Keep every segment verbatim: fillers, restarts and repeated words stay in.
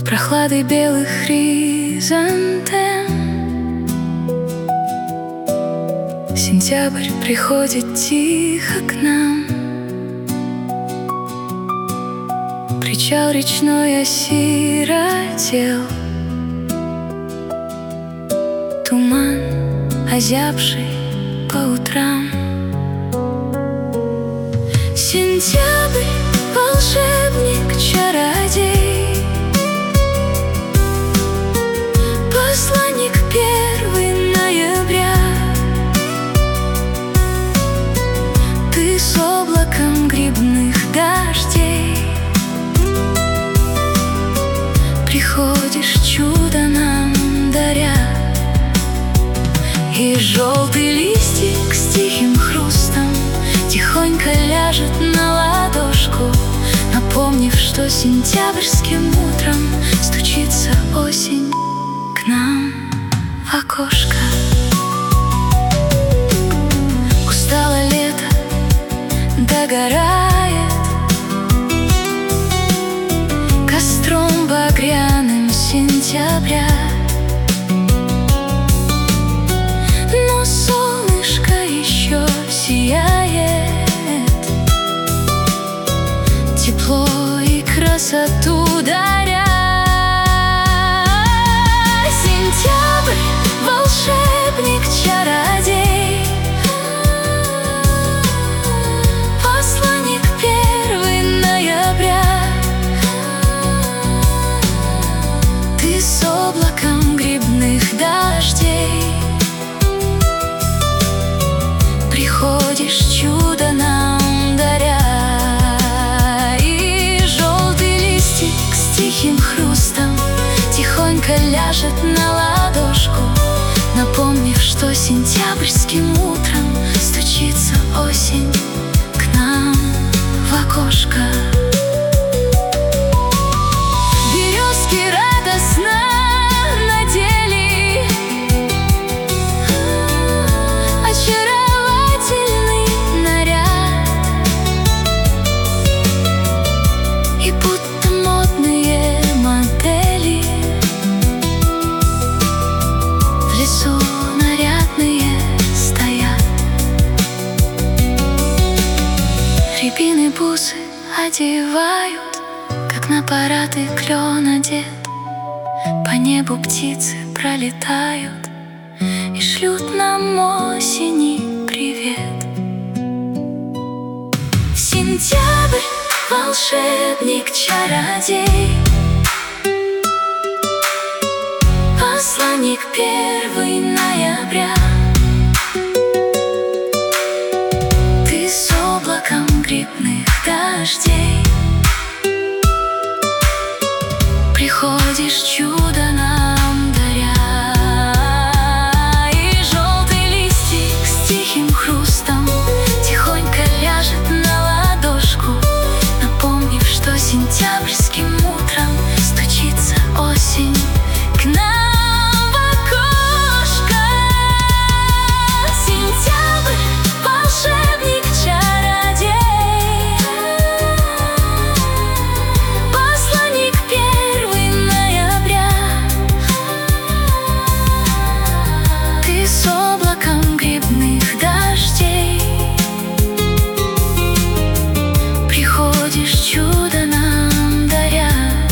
прохладой белых хризантем. Сентябрь приходит тихо к нам. Причал речной осиротел. Туман, озябший по утрам. Сентябрь, волшебник, чародей, посланник первый ноября. Ты с облаком грибных дождей приходишь, чудо нам даря. И желтый листик с тихим хрустом тихонько ляжет на ладошку, напомнив, что сентябрьским утром стучится осень к нам в окошко. Устало лето, догорает костром багряным сентября. Но солнышко еще сияет, тепло и красоту даря. Сентябрь, волшебник, чародей, посланник первый ноября. Ты с облаком грибных дождей приходишь, чудо нам даря. И желтый листик с тихим хрустом тихонько ляжет на ладошку, напомнив, что сентябрьским утром стучится осень к нам в окошко. Березки радостно надели очаровательный наряд, и будто модные модели в лесу нарядные стоят. Рябины бусы одевают, как на парад и клен одет. По небу птицы пролетают и шлют нам осени привет. Сентябрь, волшебник, чародей, посланник первый ноября. Ты с облаком грибных дождей приходишь, чудо нам даря. И желтый листик с тихим хрустом тихонько ляжет на ладошку, напомнив, что сентябрьским утром стучится осень к нам в окошко. Сентябрь, волшебник, чародей, посланник первый ноября. Ты с облаком грибных дождей приходишь, чудо нам даря.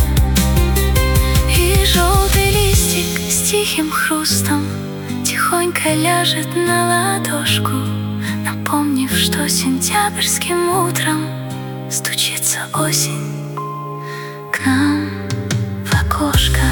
И желтый листик с тихим хрустом тихонько ляжет на ладошку, напомнив, что сентябрьским утром стучится осень к нам в окошко.